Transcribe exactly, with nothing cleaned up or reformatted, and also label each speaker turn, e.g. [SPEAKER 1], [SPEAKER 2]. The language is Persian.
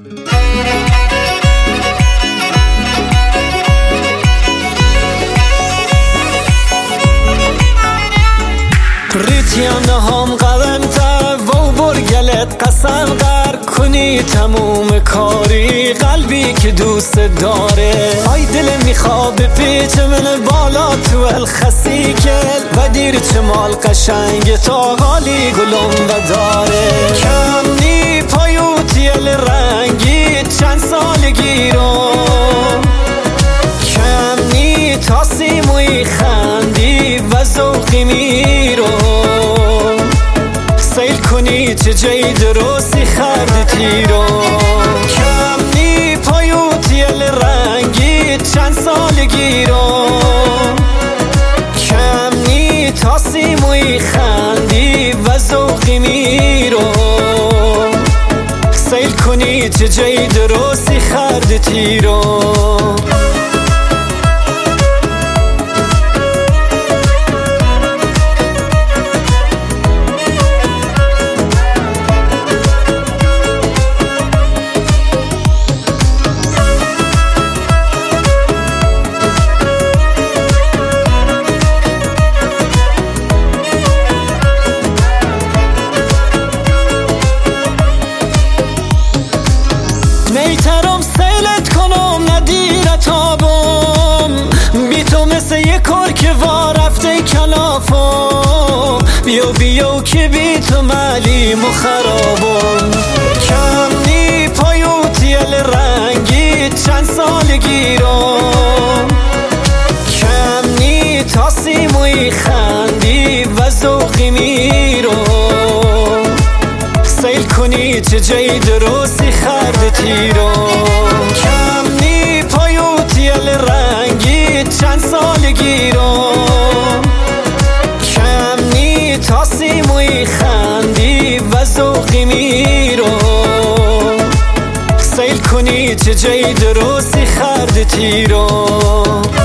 [SPEAKER 1] ریتیم نهام قدم تا و برگلت قسم قر کنی تموم کاری قلبی که دوست داره. آی دل میخواد به پیچ من بالا تو الخسی کل و دیر چمال قشنگ تا غالی گلم و داره. کم نی پایوتی رنگی چند سالگی رو کم نی تاسیموی خندی و ذوقی میرو سیل کنی چه جای درستی خردتی رو. کم نی پایوتی رنگی چند سالگی رو کم نی تاسیموی خندی و ذوقی میرو سیل کنی چه جای درستی خردتی رو. میترم سیلت کنم ندیرت آبم بی تو مثل یه کرک وا رفته کلافم. بیا بیا که بی تو ملیم و خرابم. کم نی پایوتی رنگی چند سالگی رو کم نی تاسیموی خندی و ذوقی میرو سیل کنی چه جای درستی خردتی رو. کم نی پایوتی رنگی چند سالگی رو کم نی تاسیموی خندی و ذوقی میرو سیل کنی چه جای درستی خردتی رو.